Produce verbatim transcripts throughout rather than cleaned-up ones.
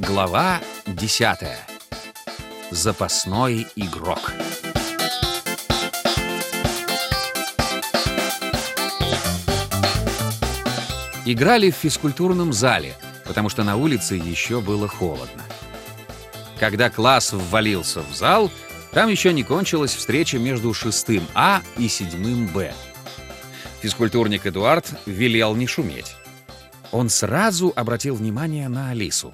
Глава десятая. Запасной игрок. Играли в физкультурном зале, потому что на улице еще было холодно. Когда класс ввалился в зал, там еще не кончилась встреча между шестым А и седьмым Б. Физкультурник Эдуард велел не шуметь. Он сразу обратил внимание на Алису.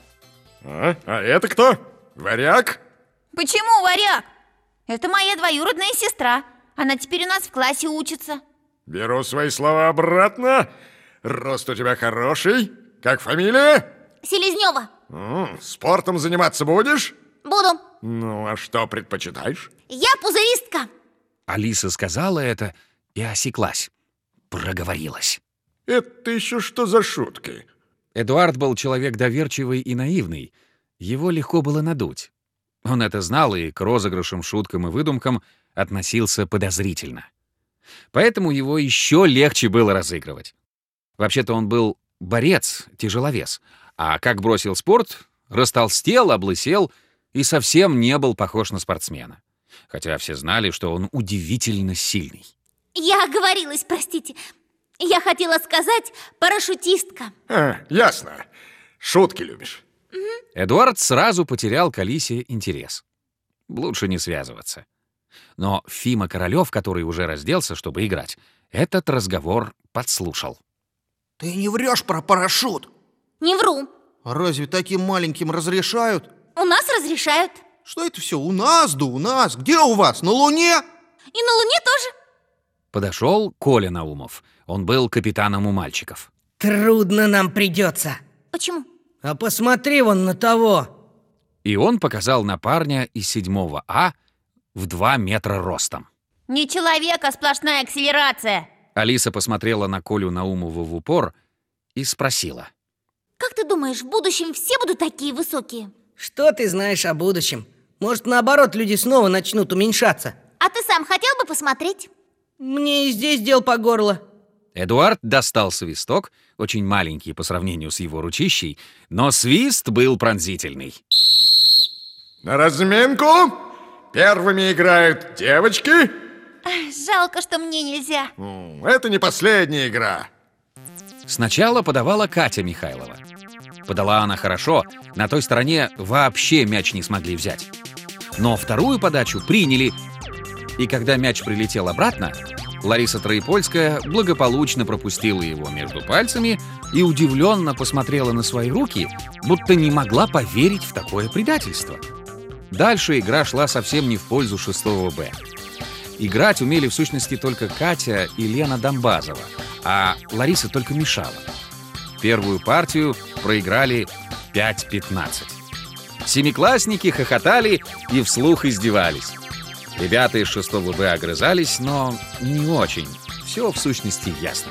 А, а это кто? Варяг? Почему варяг? Это моя двоюродная сестра. Она теперь у нас в классе учится. Беру свои слова обратно. Рост у тебя хороший. Как фамилия? Селезнева. М, спортом заниматься будешь? Буду. Ну, а что предпочитаешь? Я пузыристка. Алиса сказала это и осеклась. Проговорилась. Это еще что за шутки? Эдуард был человек доверчивый и наивный. Его легко было надуть. Он это знал и к розыгрышам, шуткам и выдумкам относился подозрительно. Поэтому его еще легче было разыгрывать. Вообще-то он был борец, тяжеловес. А как бросил спорт, растолстел, облысел и совсем не был похож на спортсмена. Хотя все знали, что он удивительно сильный. Я оговорилась, простите. Я хотела сказать парашютистка. А, ясно. Шутки любишь. Эдуард сразу потерял к Алисе интерес. Лучше не связываться. Но Фима Королёв, который уже разделся, чтобы играть, этот разговор подслушал. Ты не врешь про парашют? Не вру. А разве таким маленьким разрешают? У нас разрешают. Что это все? У нас, да у нас. Где у вас? На Луне? И на Луне тоже. Подошел Коля Наумов. Он был капитаном у мальчиков. Трудно нам придется. Почему? А посмотри вон на того. И он показал на парня из седьмого А в два метра ростом. Не человек, а сплошная акселерация. Алиса посмотрела на Колю Наумова в упор и спросила. Как ты думаешь, в будущем все будут такие высокие? Что ты знаешь о будущем? Может, наоборот, люди снова начнут уменьшаться? А ты сам хотел бы посмотреть? Мне и здесь дел по горло. Эдуард достал свисток, очень маленький по сравнению с его ручищей, но свист был пронзительный. На разминку первыми играют девочки. Жалко, что мне нельзя. М, Это не последняя игра. Сначала подавала Катя Михайлова. Подала она хорошо, на той стороне вообще мяч не смогли взять. Но вторую подачу приняли, и когда мяч прилетел обратно, Лариса Троепольская благополучно пропустила его между пальцами и удивленно посмотрела на свои руки, будто не могла поверить в такое предательство. Дальше игра шла совсем не в пользу шестого Б. Играть умели в сущности только Катя и Лена Домбазова, а Лариса только мешала. Первую партию проиграли пять пятнадцать. Семиклассники хохотали и вслух издевались. Ребята из шестого Б огрызались, но не очень. Все в сущности ясно.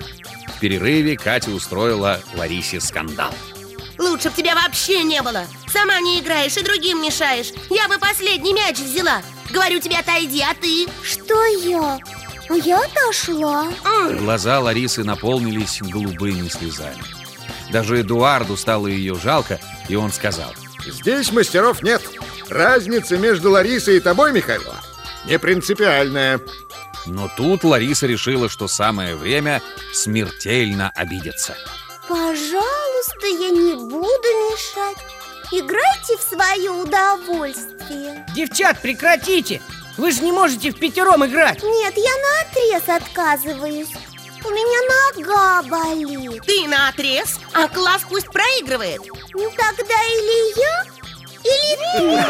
В перерыве Катя устроила Ларисе скандал. Лучше б тебя вообще не было. Сама не играешь и другим мешаешь. Я бы последний мяч взяла. Говорю тебе, отойди, а ты? Что я? Я отошла. Глаза Ларисы наполнились голубыми слезами. Даже Эдуарду стало ее жалко, и он сказал: Здесь мастеров нет. Разница между Ларисой и тобой, Михайлова, не принципиальная. Но тут Лариса решила, что самое время смертельно обидеться. Пожалуйста, я не буду мешать. Играйте в свое удовольствие. Девчат, прекратите! Вы же не можете в пятером играть. Нет, я наотрез отказываюсь. У меня нога болит. Ты наотрез, а класс пусть проигрывает. Ну тогда или я, или ты.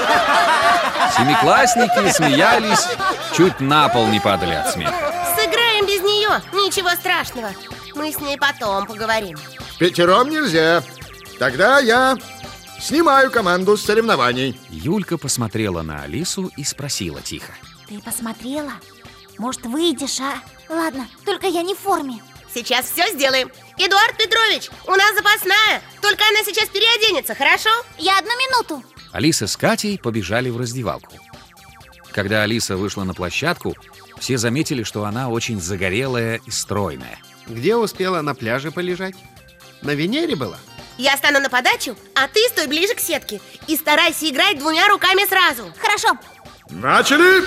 Семиклассники смеялись, чуть на пол не падали от смеха. Сыграем без нее, ничего страшного. Мы с ней потом поговорим. Пятером нельзя. Тогда я снимаю команду с соревнований. Юлька посмотрела на Алису и спросила тихо: Ты посмотрела? Может, выйдешь, а? Ладно, только я не в форме. Сейчас все сделаем. Эдуард Петрович, у нас запасная. Только она сейчас переоденется, хорошо? Я одну минуту. Алиса с Катей побежали в раздевалку. Когда Алиса вышла на площадку, все заметили, что она очень загорелая и стройная. Где успела на пляже полежать? На Венере была? Я стану на подачу, а ты стой ближе к сетке и старайся играть двумя руками сразу. Хорошо. Начали!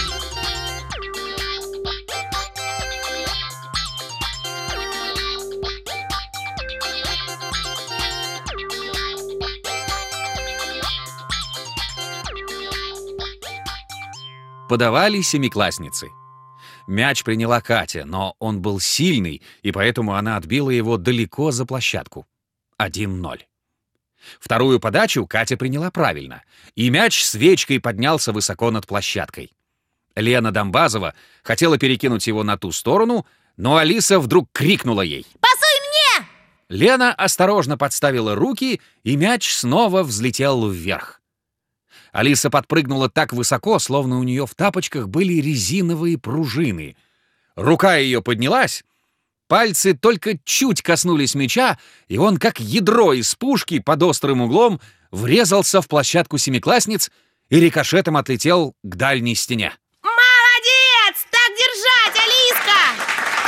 Подавали семиклассницы. Мяч приняла Катя, но он был сильный, и поэтому она отбила его далеко за площадку. один ноль. Вторую подачу Катя приняла правильно, и мяч свечкой поднялся высоко над площадкой. Лена Домбазова хотела перекинуть его на ту сторону, но Алиса вдруг крикнула ей: Пасуй мне! Лена осторожно подставила руки, и мяч снова взлетел вверх. Алиса подпрыгнула так высоко, словно у нее в тапочках были резиновые пружины. Рука ее поднялась, пальцы только чуть коснулись мяча, и он, как ядро из пушки, под острым углом врезался в площадку семиклассниц и рикошетом отлетел к дальней стене. Молодец! Так держать, Алиска!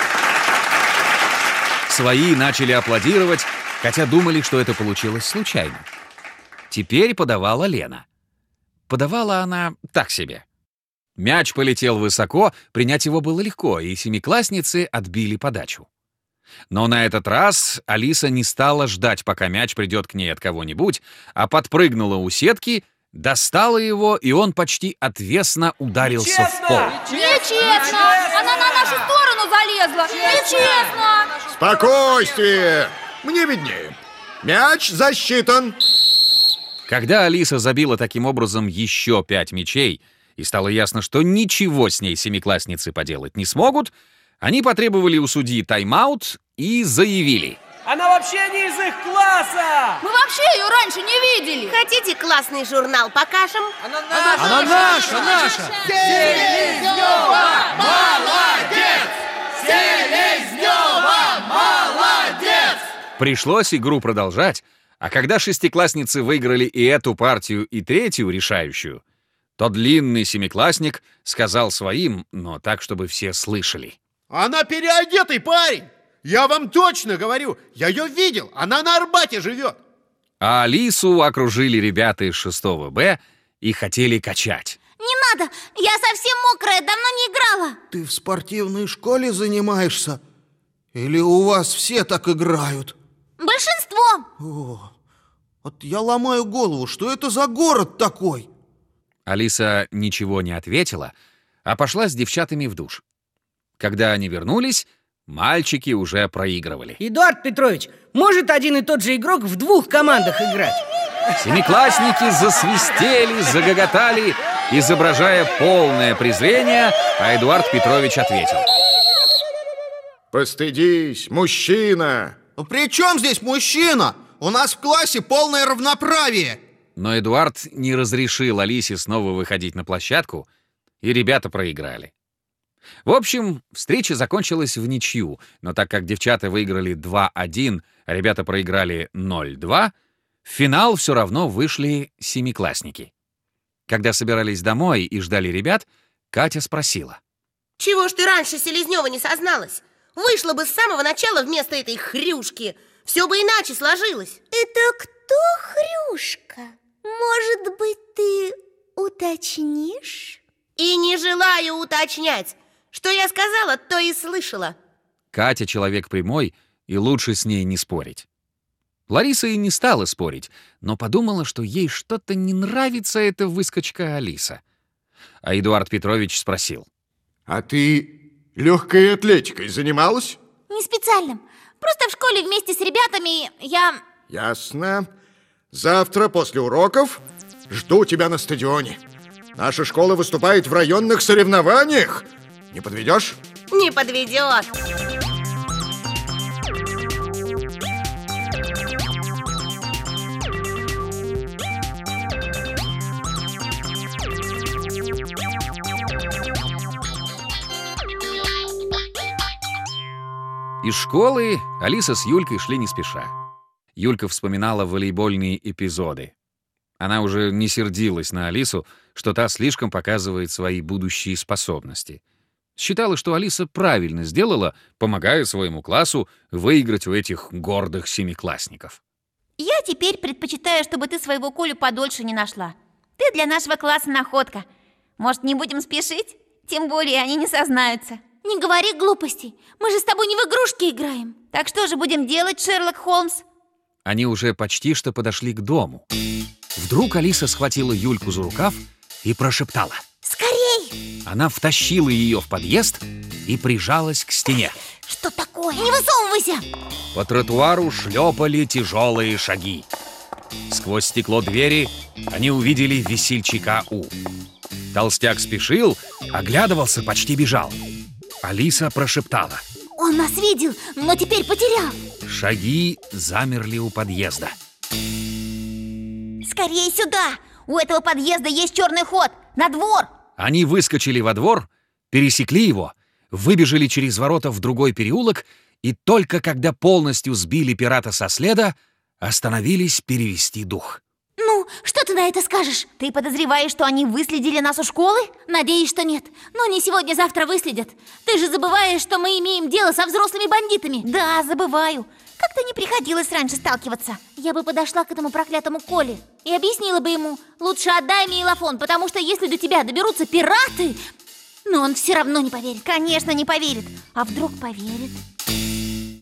Свои начали аплодировать, хотя думали, что это получилось случайно. Теперь подавала Лена. Подавала она так себе. Мяч полетел высоко, принять его было легко, и семиклассницы отбили подачу. Но на этот раз Алиса не стала ждать, пока мяч придет к ней от кого-нибудь, а подпрыгнула у сетки, достала его, и он почти отвесно ударился в пол. Нечестно! Она на нашу сторону залезла! Нечестно! Спокойствие! Мне виднее. Мяч засчитан. Когда Алиса забила таким образом еще пять мячей, и стало ясно, что ничего с ней семиклассницы поделать не смогут, они потребовали у судьи тайм-аут и заявили: Она вообще не из их класса! Мы вообще ее раньше не видели! Хотите классный журнал покажем? Она наша! Она наша, наша! Селезнева! Молодец! Селезнева! Молодец! Пришлось игру продолжать, а когда шестиклассницы выиграли и эту партию, и третью, решающую, то длинный семиклассник сказал своим, но так, чтобы все слышали: Она переодетый парень! Я вам точно говорю, я ее видел, она на Арбате живет. А Алису окружили ребята из шестого Б и хотели качать. Не надо! Я совсем мокрая, давно не играла! Ты в спортивной школе занимаешься? Или у вас все так играют? Большинство! О, вот я ломаю голову, что это за город такой? Алиса ничего не ответила, а пошла с девчатами в душ. Когда они вернулись, мальчики уже проигрывали. Эдуард Петрович, может один и тот же игрок в двух командах играть? Семиклассники засвистели, загоготали, изображая полное презрение, а Эдуард Петрович ответил: Постыдись, мужчина! Ну, при чем здесь мужчина? У нас в классе полное равноправие. Но Эдуард не разрешил Алисе снова выходить на площадку, и ребята проиграли. В общем, встреча закончилась в ничью, но так как девчата выиграли два один, а ребята проиграли ноль два, в финал все равно вышли семиклассники. Когда собирались домой и ждали ребят, Катя спросила: Чего ж ты раньше, Селезнева, не созналась? Вышла бы с самого начала вместо этой хрюшки. Все бы иначе сложилось. Это кто хрюшка? Может быть, ты уточнишь? И не желаю уточнять. Что я сказала, то и слышала. Катя человек прямой, и лучше с ней не спорить. Лариса и не стала спорить, но подумала, что ей что-то не нравится эта выскочка Алиса. А Эдуард Петрович спросил: А ты легкой атлетикой занималась? Не специально. Просто в школе вместе с ребятами я... Ясно. Завтра после уроков жду тебя на стадионе. Наша школа выступает в районных соревнованиях. Не подведешь? Не подведет. Из школы Алиса с Юлькой шли не спеша. Юлька вспоминала волейбольные эпизоды. Она уже не сердилась на Алису, что та слишком показывает свои будущие способности. Считала, что Алиса правильно сделала, помогая своему классу выиграть у этих гордых семиклассников. Я теперь предпочитаю, чтобы ты своего Колю подольше не нашла. Ты для нашего класса находка. Может, не будем спешить? Тем более они не сознаются. Не говори глупостей. Мы же с тобой не в игрушки играем. Так что же будем делать, Шерлок Холмс? Они уже почти что подошли к дому. Вдруг Алиса схватила Юльку за рукав и прошептала. Скорей! Она втащила ее в подъезд и прижалась к стене. Что такое? Не высовывайся! По тротуару шлепали тяжелые шаги. Сквозь стекло двери они увидели весельчака У. Толстяк спешил, оглядывался, почти бежал. Алиса прошептала. Он нас видел, но теперь потерял. Шаги замерли у подъезда. Скорее сюда! У этого подъезда есть черный ход! На двор! Они выскочили во двор, пересекли его, выбежали через ворота в другой переулок и только когда полностью сбили пирата со следа, остановились перевести дух. Ну, что ты на это скажешь? Ты подозреваешь, что они выследили нас у школы? Надеюсь, что нет. Но не сегодня-завтра выследят. Ты же забываешь, что мы имеем дело со взрослыми бандитами. Да, забываю. Как-то не приходилось раньше сталкиваться. Я бы подошла к этому проклятому Коле и объяснила бы ему: лучше отдай мне илофон, потому что если до тебя доберутся пираты... Но он все равно не поверит. Конечно, не поверит. А вдруг поверит?